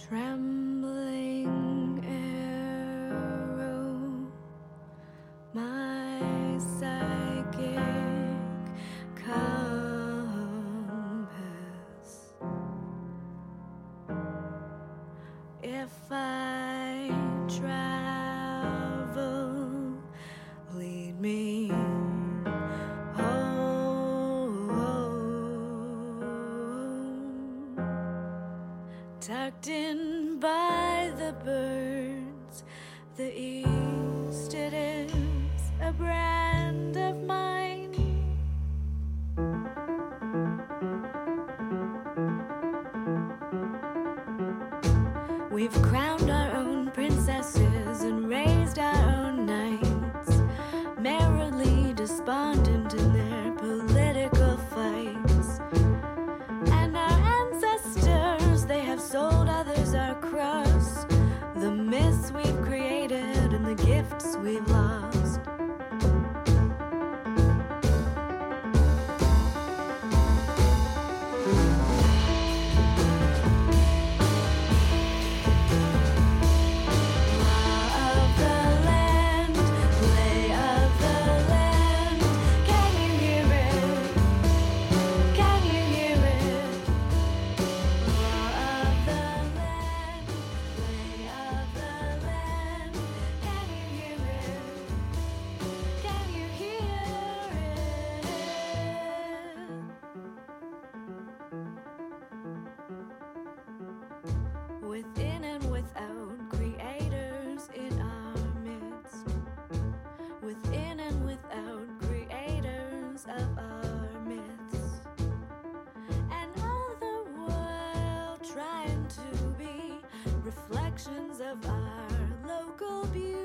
trembling arrow, my psychic compass. If I travel, lead me tucked in by the birds, the east, it is a brand of mine. We've crowned our own princesses and raised our own knights, merrily despondent in their political fights. And our ancestors, they have sold others our crust, the myths we've created and the gifts we've lost. Within and without, creators in our midst. Within and without, creators of our myths. And all the world trying to be reflections of our local beauty.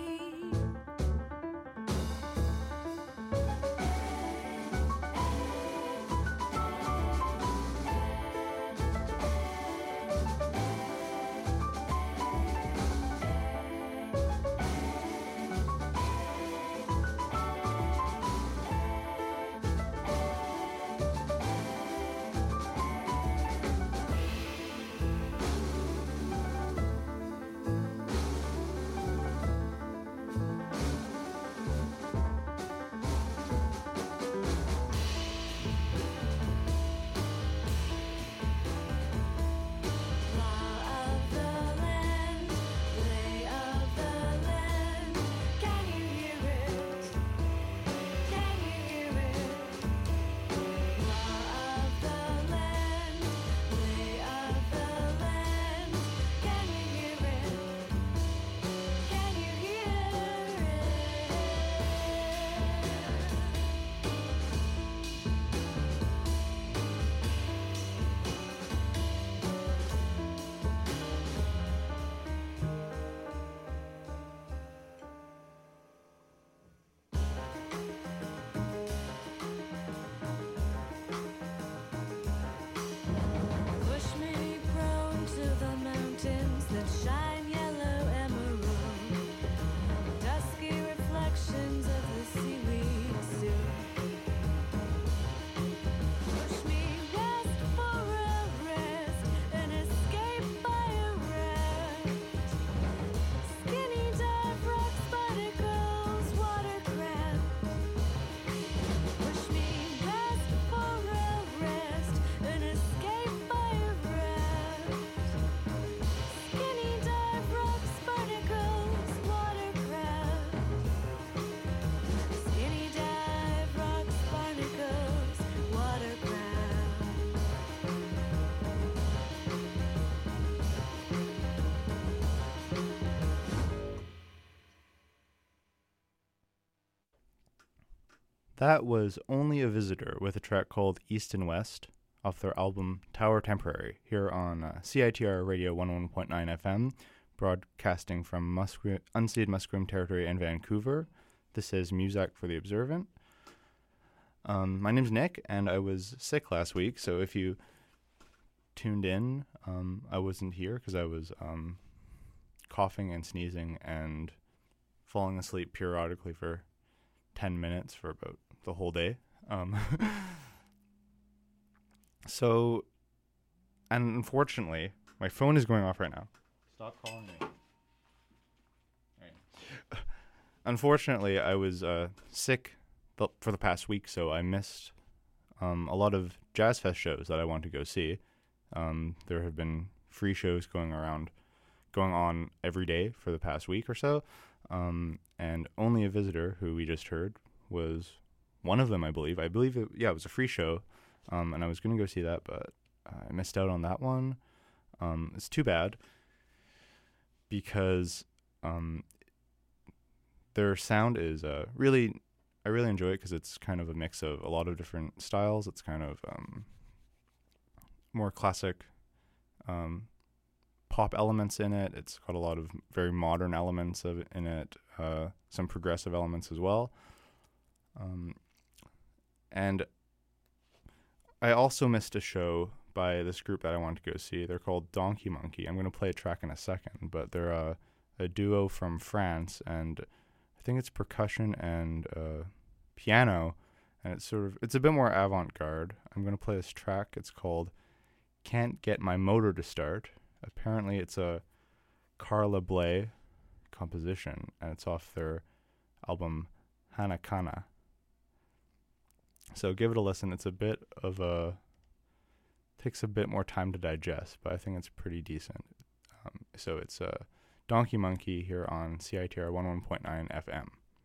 That was Only a Visitor with a track called East and West off their album Tower Temporary here on CITR Radio 101.9 FM, broadcasting from unceded Musqueam Territory in Vancouver. This is Music for the Observant. My name's Nick, and I was sick last week, so if you tuned in, I wasn't here because I was coughing and sneezing and falling asleep periodically for 10 minutes for about the whole day. So, and unfortunately, My phone is going off right now. Stop calling me. Right. Unfortunately, I was sick for the past week, so I missed a lot of Jazz Fest shows that I want to go see. There have been free shows going on every day for the past week or so, and Only a Visitor, who we just heard, was one of them, I believe. It was a free show, and I was going to go see that, but I missed out on that one. It's too bad, because their sound is I really enjoy it, because it's kind of a mix of a lot of different styles. It's kind of more classic pop elements in it. It's got a lot of very modern elements in it, some progressive elements as well. And I also missed a show by this group that I wanted to go see. They're called Donkey Monkey. I'm going to play a track in a second, but they're a duo from France, and I think it's percussion and piano, and it's a bit more avant-garde. I'm going to play this track. It's called Can't Get My Motor to Start. Apparently it's a Carla Bley composition, and it's off their album Hanakana. So give it a listen. It's takes a bit more time to digest, but I think it's pretty decent. So it's Donkey Monkey here on CITR 101.9 FM.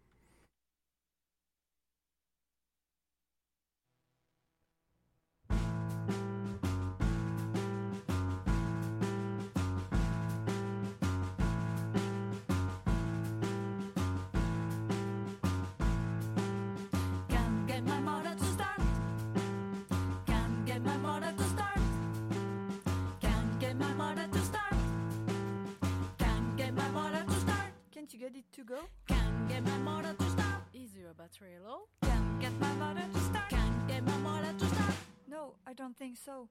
You get it to go? Can't get my motor to start. Is your battery low? Can't get my motor to start. Can't get my motor to start. No, I don't think so.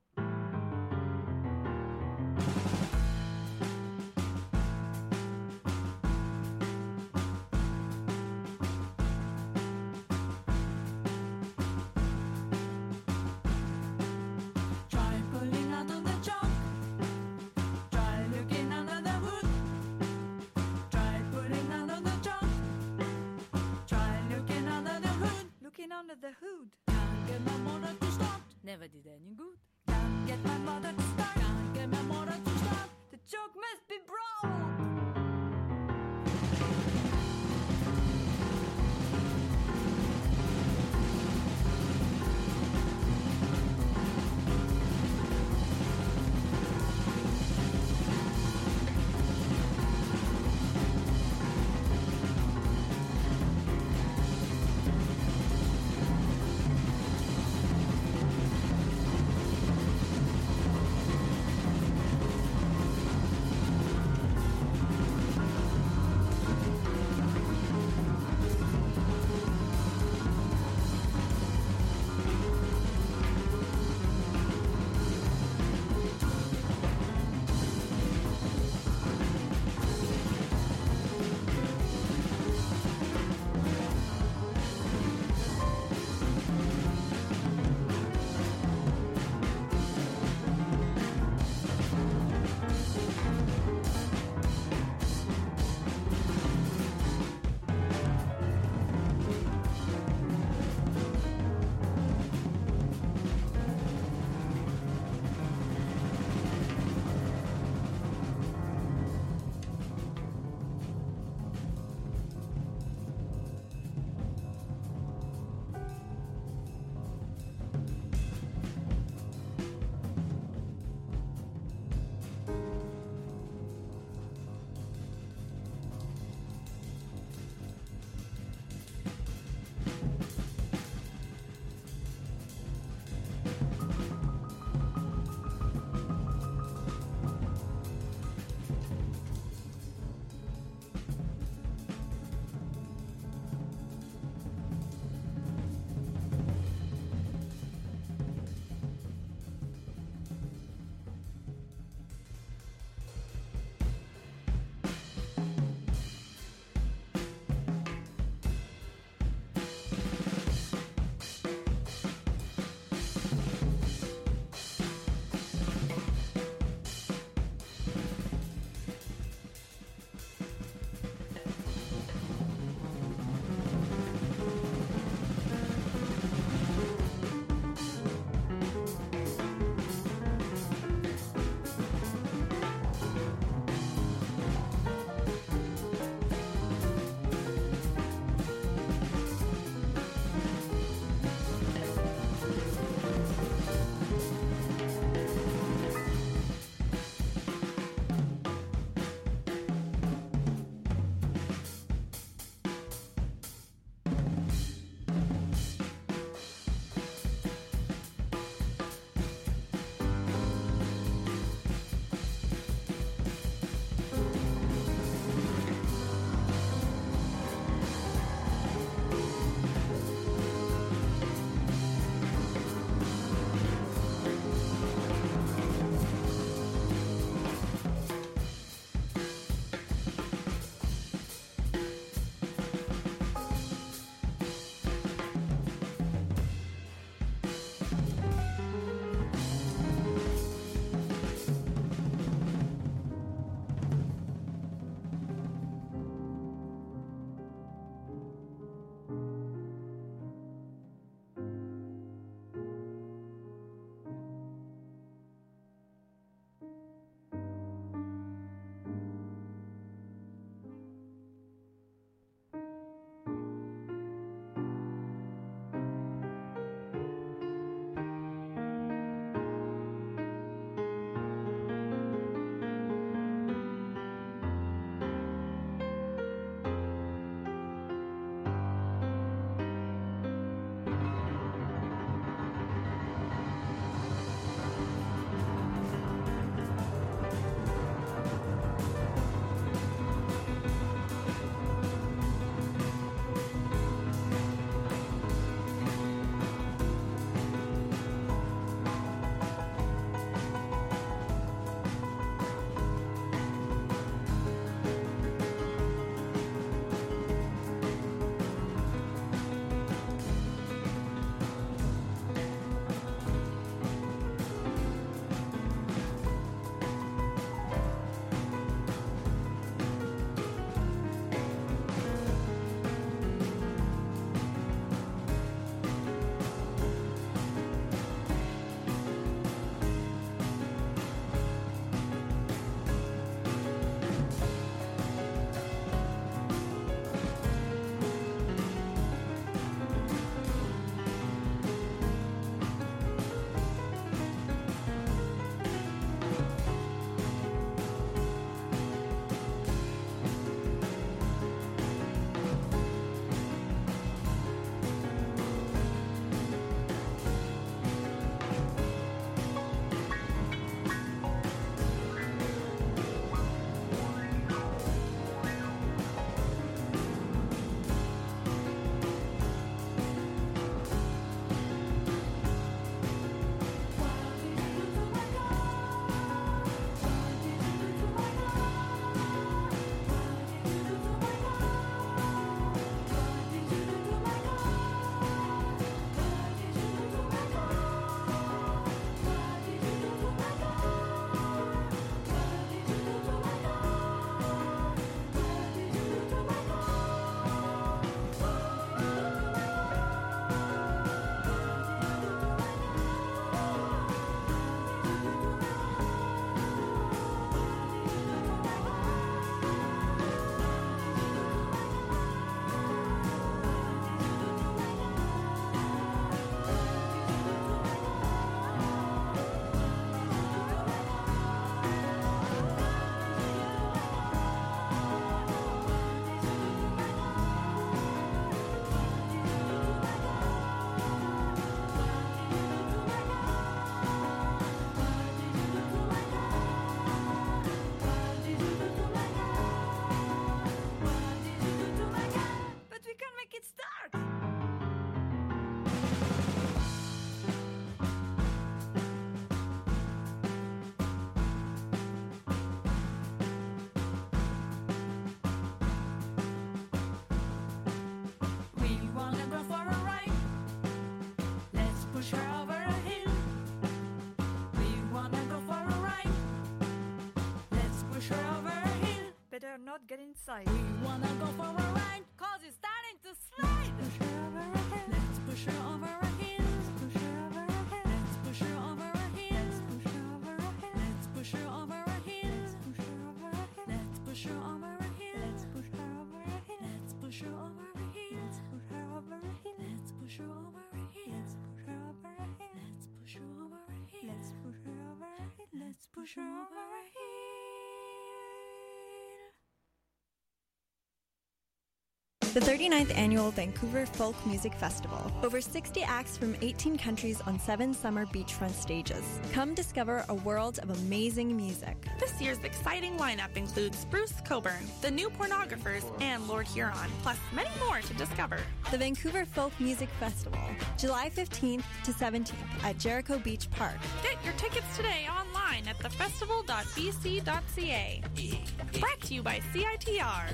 Try pulling out of the junk. Try looking under the hood. Try pulling out of the junk. Try looking under the hood. Looking under the hood. Can't get my motor to start. Never did any good. Can't get my motor to start. Can't get my motor to start. The joke must be broke. not get inside. We wanna go for a ride, cause it's starting to slide. Push her over our head. Let's push her over our heels. Push her over our head. Let's push her over our heels. Push her over our head. Let's push her over our heels. Push her over our head. Let's push her over our heels. Let's push her over our head. Let's push her over our heels. Push her over our heels. Let's push her over our heels. Push her over our heels. Let's push her over our heels. Let's push her over our heels. Let's push her over our heels. The 39th Annual Vancouver Folk Music Festival. Over 60 acts from 18 countries on 7 summer beachfront stages. Come discover a world of amazing music. This year's exciting lineup includes Bruce Coburn, The New Pornographers, and Lord Huron, plus many more to discover. The Vancouver Folk Music Festival, July 15th to 17th at Jericho Beach Park. Get your tickets today online at thefestival.bc.ca. Brought to you by CITR.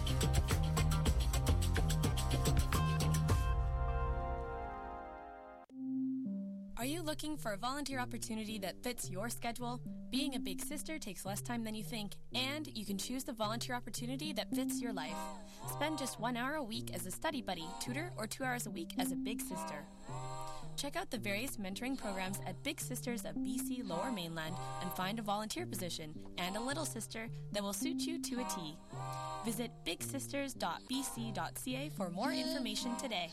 Are you looking for a volunteer opportunity that fits your schedule? Being a big sister takes less time than you think, and you can choose the volunteer opportunity that fits your life. Spend just 1 hour a week as a study buddy, tutor, or 2 hours a week as a big sister. Check out the various mentoring programs at Big Sisters of BC Lower Mainland and find a volunteer position and a little sister that will suit you to a T. Visit bigsisters.bc.ca for more information today.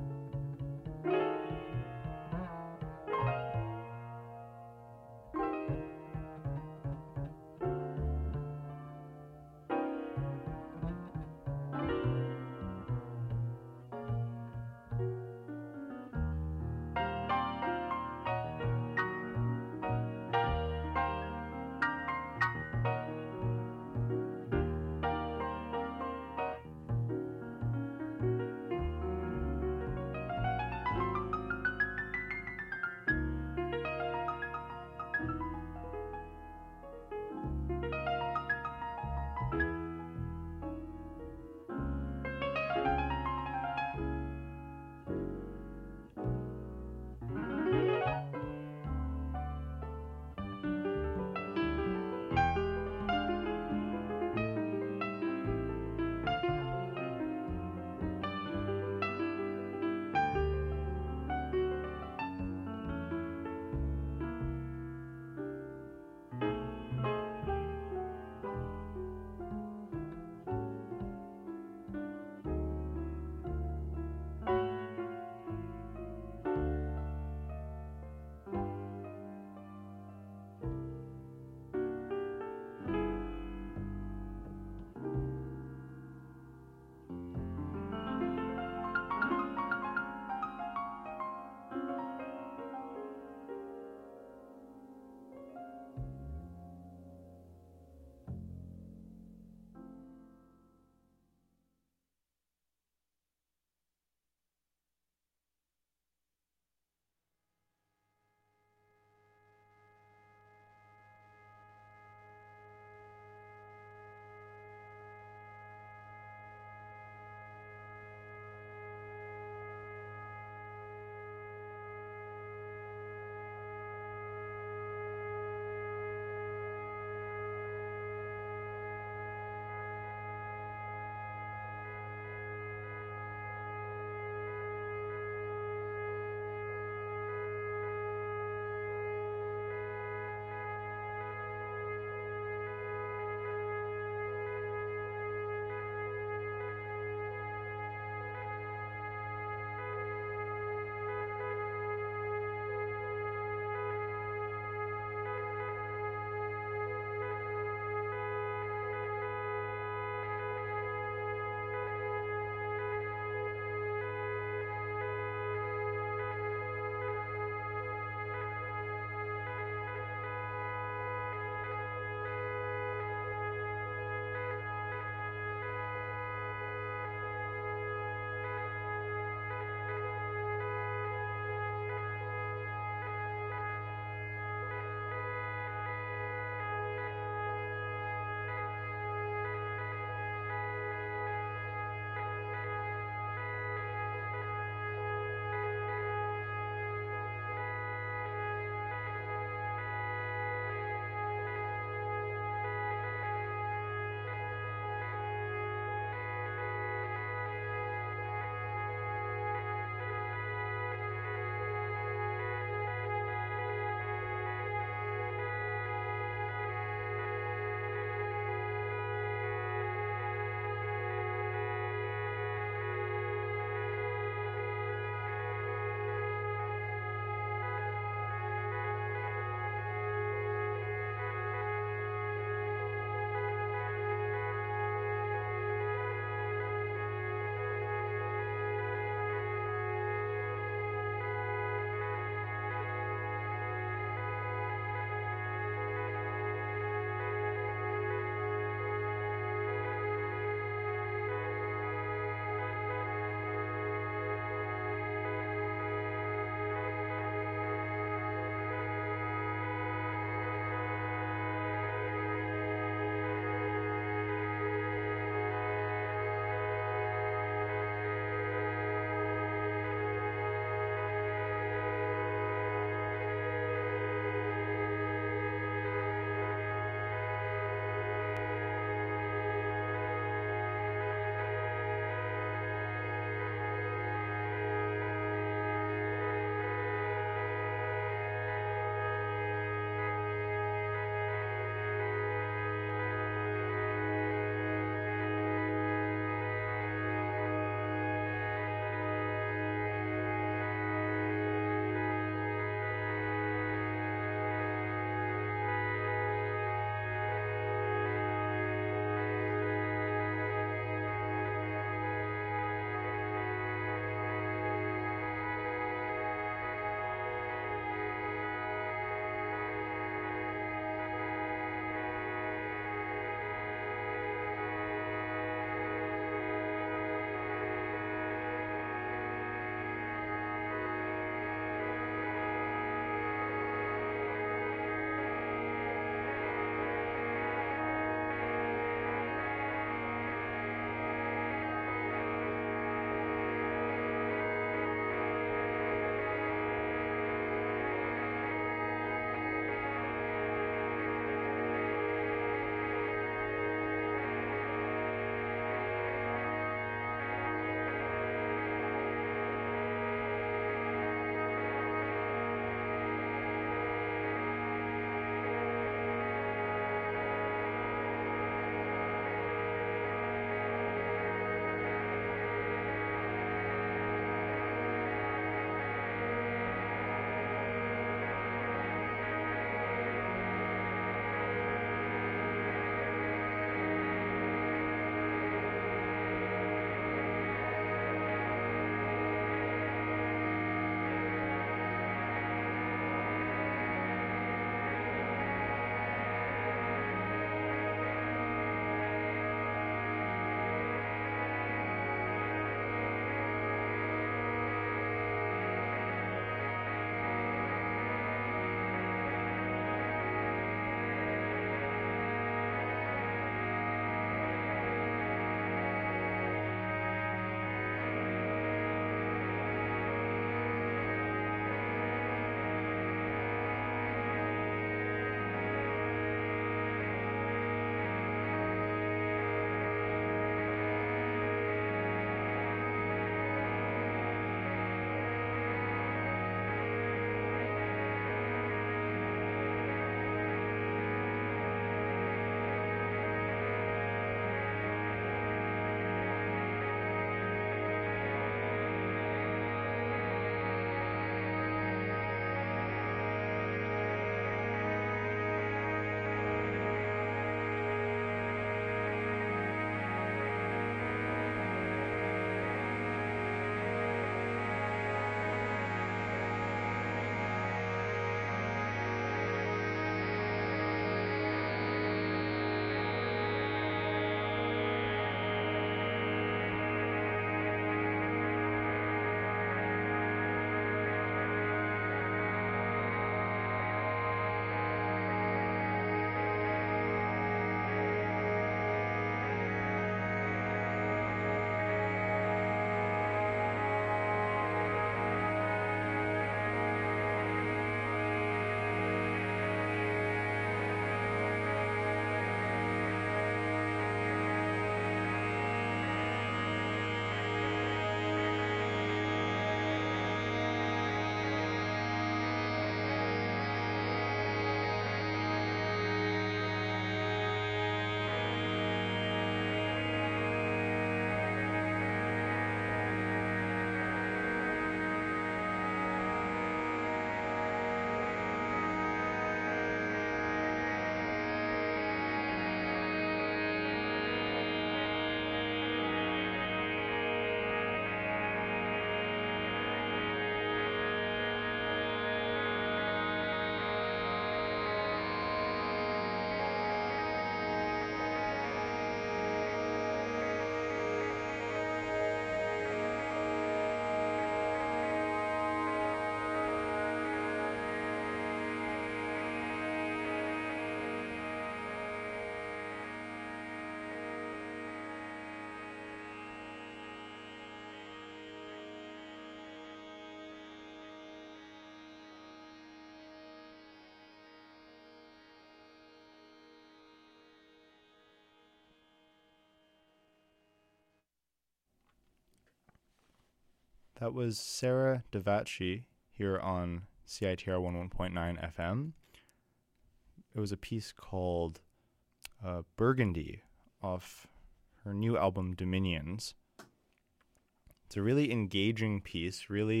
That was Sarah Davachi here on CITR 11.9 FM. It was a piece called Burgundy off her new album Dominions. It's a really engaging piece, really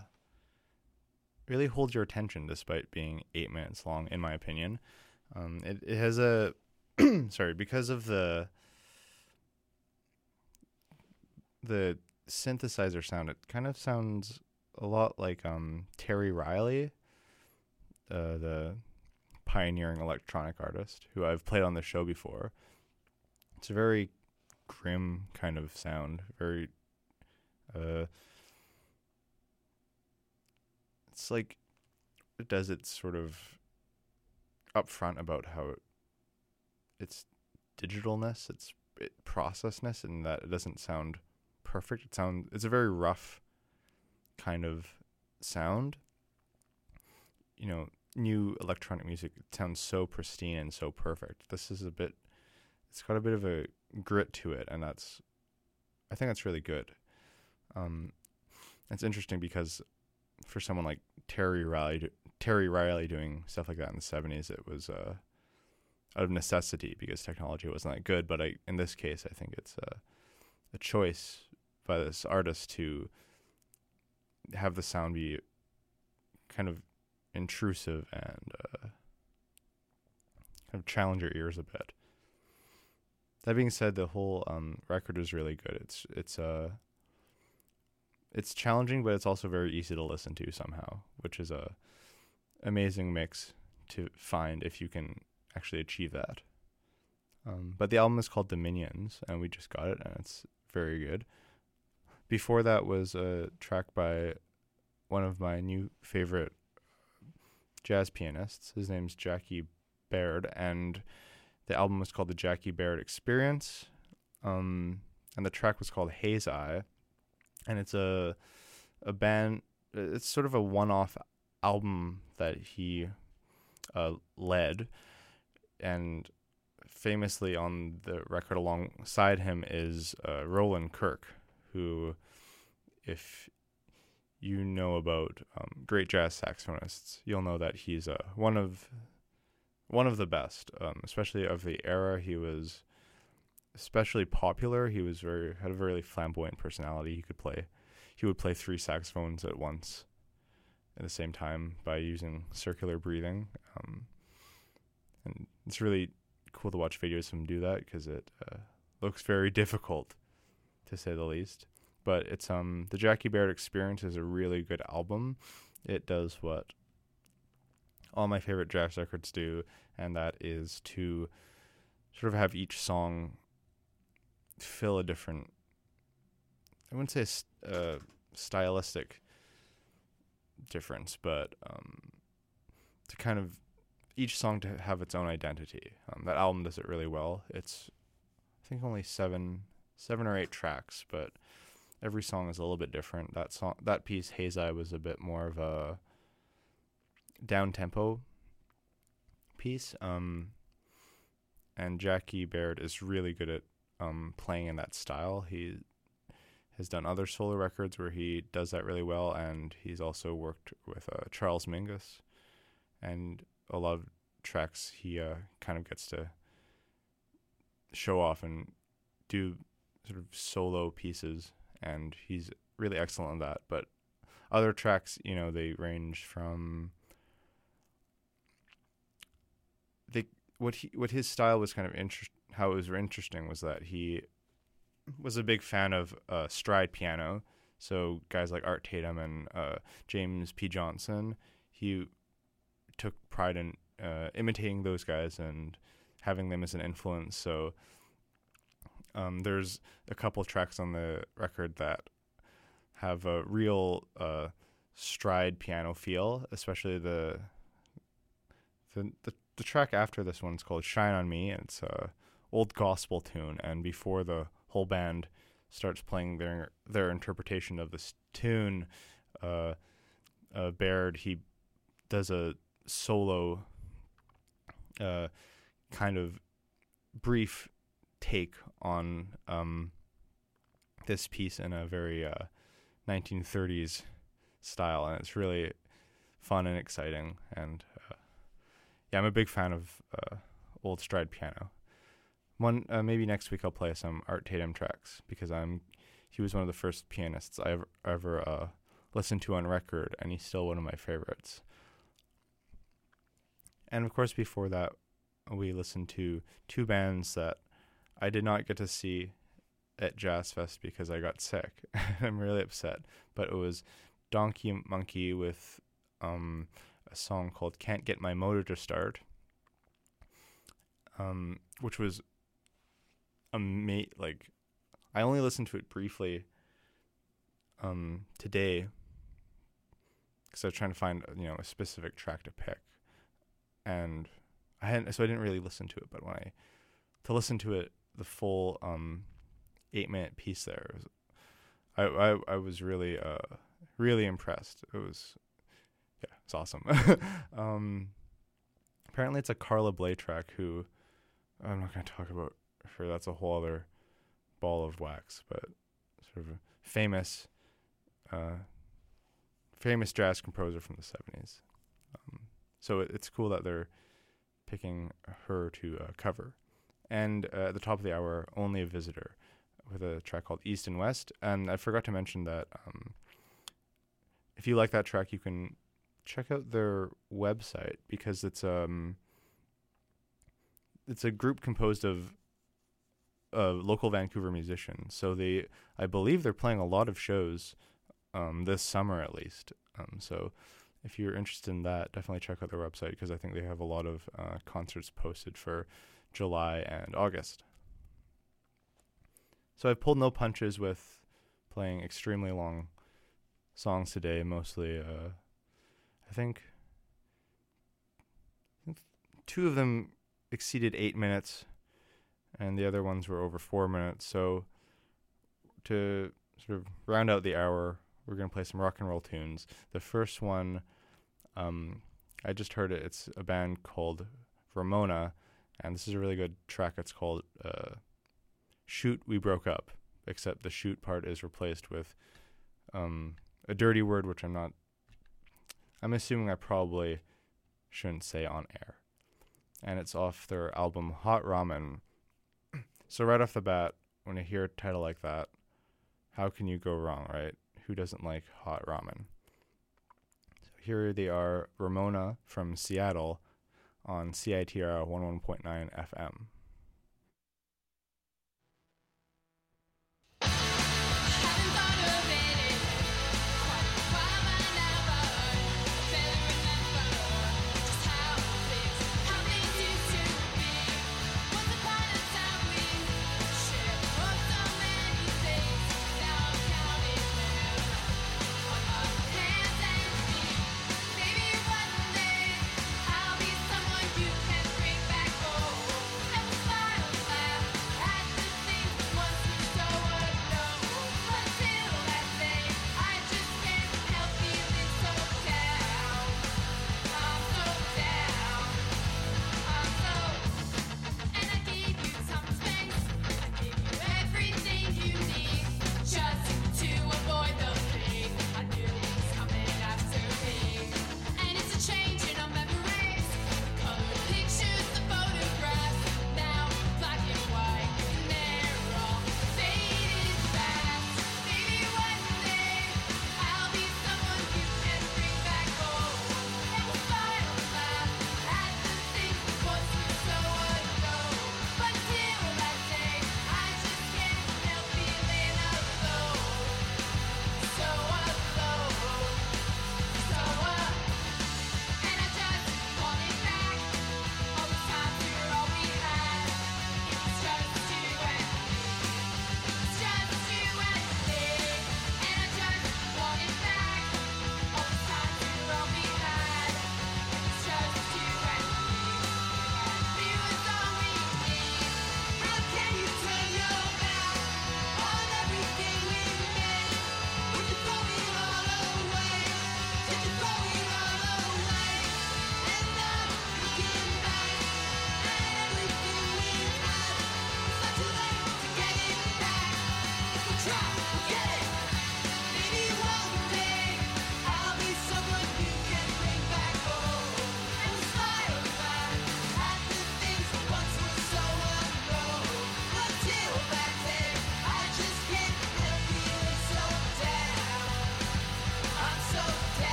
holds your attention despite being 8 minutes long, in my opinion. It has a sorry, because of the synthesizer sound, it kind of sounds a lot like Terry Riley, the pioneering electronic artist who I've played on the show before. It's a very grim kind of sound, very it's like it does its sort of upfront about how its digitalness, its processness, and that it doesn't sound perfect. It's a very rough kind of sound. You know, new electronic music, it sounds so pristine and so perfect. This is it's got a bit of a grit to it, and I think that's really good. It's interesting because for someone like Terry Riley doing stuff like that in the 70s, it was out of necessity because technology wasn't that good. But in this case, I think it's a choice by this artist to have the sound be kind of intrusive and kind of challenge your ears a bit. That being said, the whole record is really good. It's challenging, but it's also very easy to listen to somehow, which is a amazing mix to find if you can actually achieve that. But the album is called Dominions, and we just got it, and it's very good. Before that was a track by one of my new favorite jazz pianists. His name's Jackie Baird, and the album was called The Jackie Baird Experience, and the track was called Haze Eye, and it's a band. It's sort of a one-off album that he led, and famously on the record alongside him is Roland Kirk, who, if you know about great jazz saxophonists, you'll know that he's one of the best, especially of the era. He was especially popular. He was had a very flamboyant personality. He would play 3 saxophones at once at the same time by using circular breathing. And it's really cool to watch videos of him do that because it looks very difficult, to say the least. But it's the Jackie Baird Experience is a really good album. It does what all my favorite jazz records do, and that is to sort of have each song fill a different, I wouldn't say stylistic difference, but to kind of each song to have its own identity. That album does it really well. It's, I think, only seven or 8 tracks, but every song is a little bit different. That piece, Haze Eye, was a bit more of a down-tempo piece, and Jackie Baird is really good at playing in that style. He has done other solo records where he does that really well, and he's also worked with Charles Mingus, and a lot of tracks he kind of gets to show off and do sort of solo pieces, and he's really excellent in that. But other tracks, they range from what his style was kind of how it was interesting was that he was a big fan of stride piano. So guys like Art Tatum and James P. Johnson, he took pride in imitating those guys and having them as an influence. So there's a couple tracks on the record that have a real stride piano feel, especially the track after this one's called Shine on Me, and it's a old gospel tune, and before the whole band starts playing their interpretation of this tune, Baird, he does a solo kind of brief take on this piece in a very 1930s style, and it's really fun and exciting. And yeah, I'm a big fan of old stride piano. Maybe next week I'll play some Art Tatum tracks, because he was one of the first pianists I ever listened to on record, and he's still one of my favorites. And of course, before that, we listened to two bands that I did not get to see at Jazz Fest because I got sick. I'm really upset. But it was Donkey Monkey with a song called Can't Get My Motor to Start, which was like, I only listened to it briefly today because I was trying to find a specific track to pick, and I didn't really listen to it. But to listen to it, the full 8-minute piece there, I was really really impressed. It's awesome. Apparently it's a Carla Bley track, who I'm not going to talk about her. That's a whole other ball of wax, but sort of a famous jazz composer from the 70s. So it's cool that they're picking her to cover. And at the top of the hour, Only a Visitor with a track called East and West. And I forgot to mention that if you like that track, you can check out their website, because it's a group composed of local Vancouver musicians. So I believe they're playing a lot of shows this summer at least. So if you're interested in that, definitely check out their website, because I think they have a lot of concerts posted for July and August. So I've pulled no punches with playing extremely long songs today, mostly I think 2 of them exceeded 8 minutes, and the other ones were over 4 minutes. So to sort of round out the hour, we're going to play some rock and roll tunes. The first one, I just heard it. It's a band called Ramona, and this is a really good track. It's called Shoot, We Broke Up, except the shoot part is replaced with a dirty word, which I'm assuming I probably shouldn't say on air. And it's off their album Hot Ramen. So right off the bat, when I hear a title like that, how can you go wrong, right? Who doesn't like hot ramen? So here they are, Ramona from Seattle on CITR 101.9 FM. Baby, one day I'll be someone you can bring back home.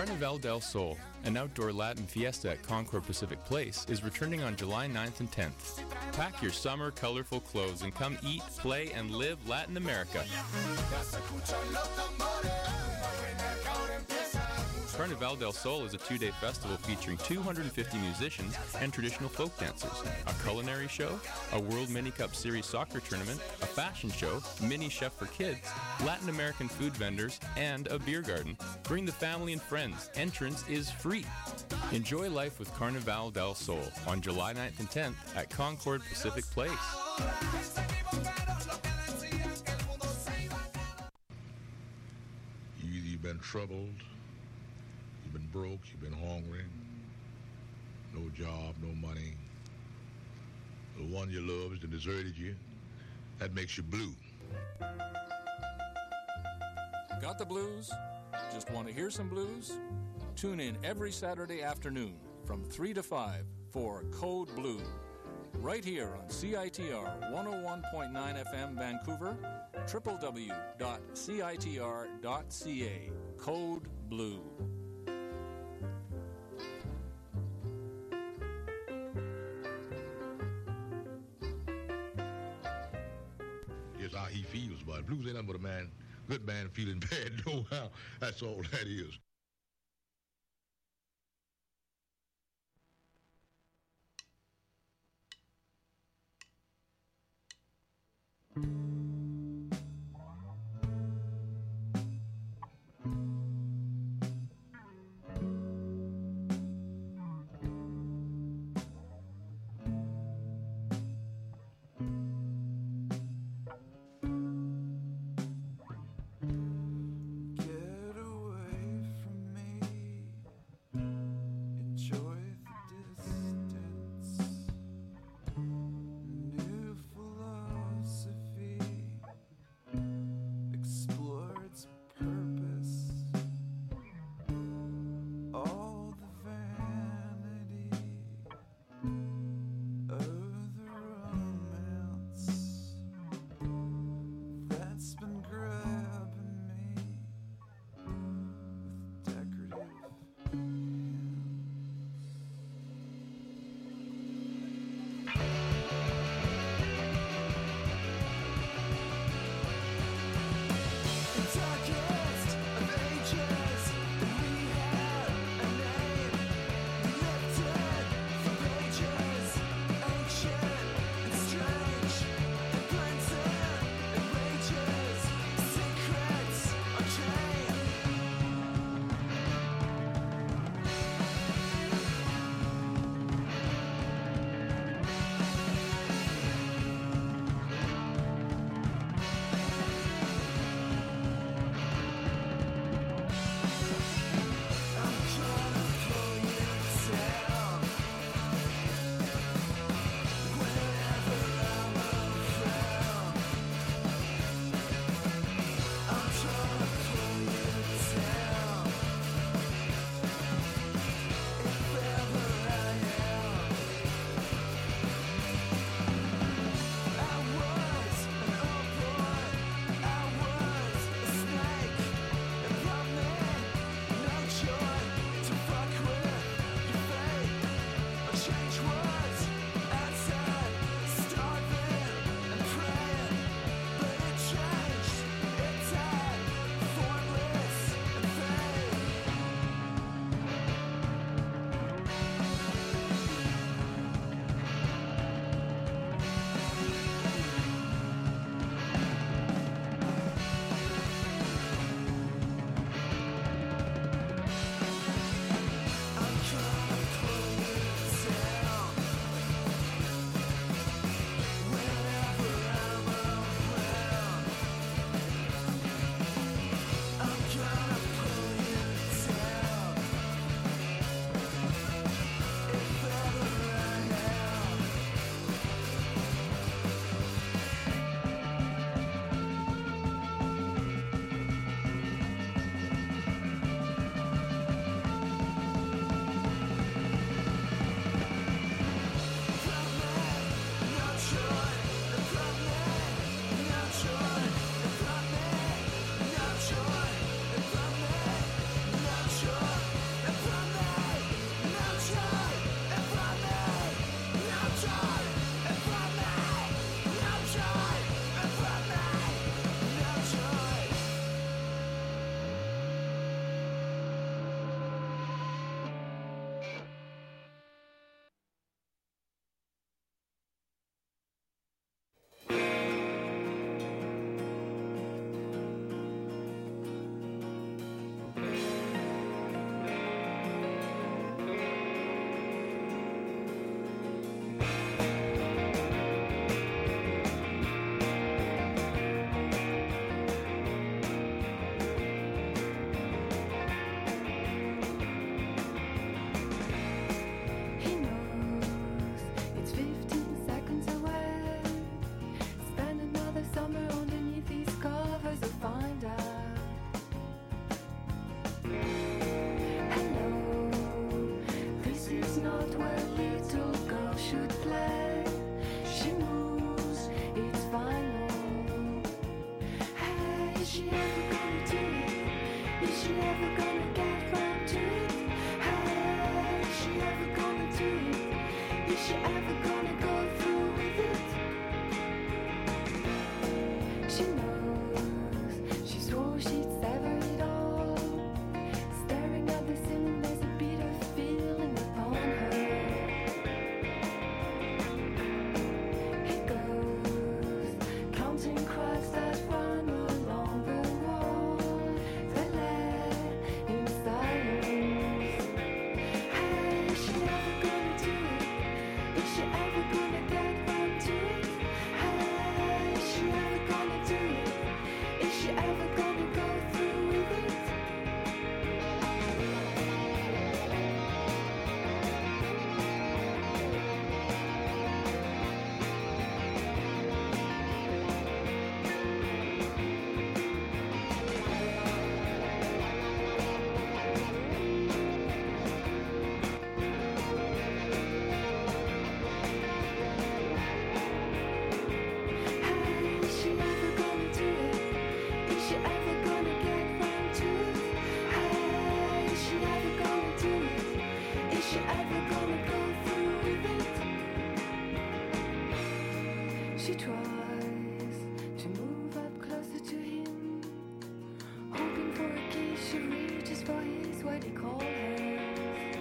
Carnaval del Sol, an outdoor Latin fiesta at Concord Pacific Place, is returning on July 9th and 10th. Pack your summer colorful clothes and come eat, play, and live Latin America. Carnaval del Sol is a two-day festival featuring 250 musicians and traditional folk dancers, a culinary show, a World Mini Cup Series soccer tournament, a fashion show, mini chef for kids, Latin American food vendors, and a beer garden. Bring the family and friends. Entrance is free. Enjoy life with Carnaval del Sol on July 9th and 10th at Concord Pacific Place. You've been troubled. You've been broke, you've been hungry, no job, no money. The one you loved has deserted you. That makes you blue. Got the blues? Just want to hear some blues? Tune in every Saturday afternoon from 3 to 5 for Code Blue. Right here on CITR 101.9 FM Vancouver, www.citr.ca. Code Blue. How he feels about it. Blues ain't nothing but a man, good man feeling bad. No, how? That's all that is. New philosophy she ever gonna get round to it? How is she ever gonna do it? Is she ever gonna go through with it? She knows, she swore she'd sever it all. Staring at the ceiling, there's a bitter feeling upon her. It goes, counting cracks that run along the wall. They lay in silence. Hey, is she ever gonna do it? Is she ever gonna get round to it? Hey, is she ever gonna do it? Is she ever gonna go through with it? Hey, is she ever gonna do it? Is she ever gonna get round to it? Hey, is she ever gonna do it? Is she ever gonna go through with it? She tries to move up closer to him, hoping for a kiss. She reaches for his what he calls hands.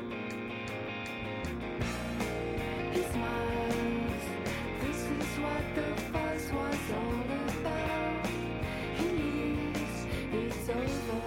He smiles. This is what the fuss was all about. He leaves, it's over.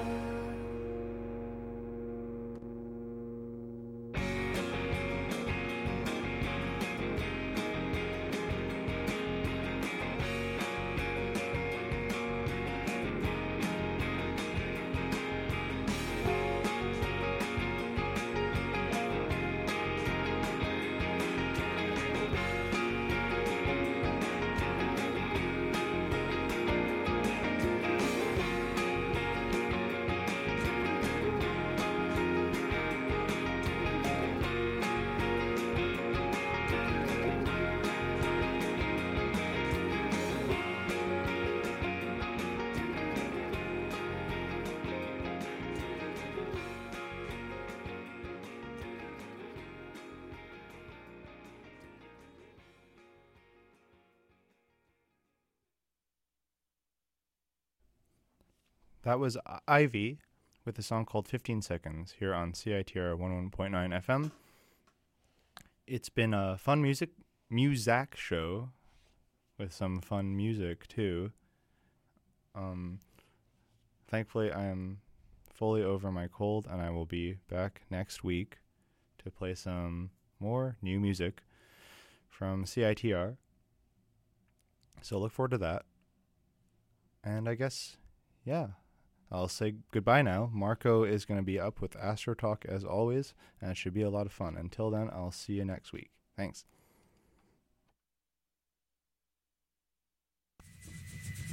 That was Ivy with a song called 15 Seconds here on CITR 101.9 FM. It's been a fun music show with some fun music too. Thankfully, I am fully over my cold, and I will be back next week to play some more new music from CITR. So look forward to that. And I guess, yeah, I'll say goodbye now. Marco is going to be up with Astro Talk as always, and it should be a lot of fun. Until then, I'll see you next week. Thanks.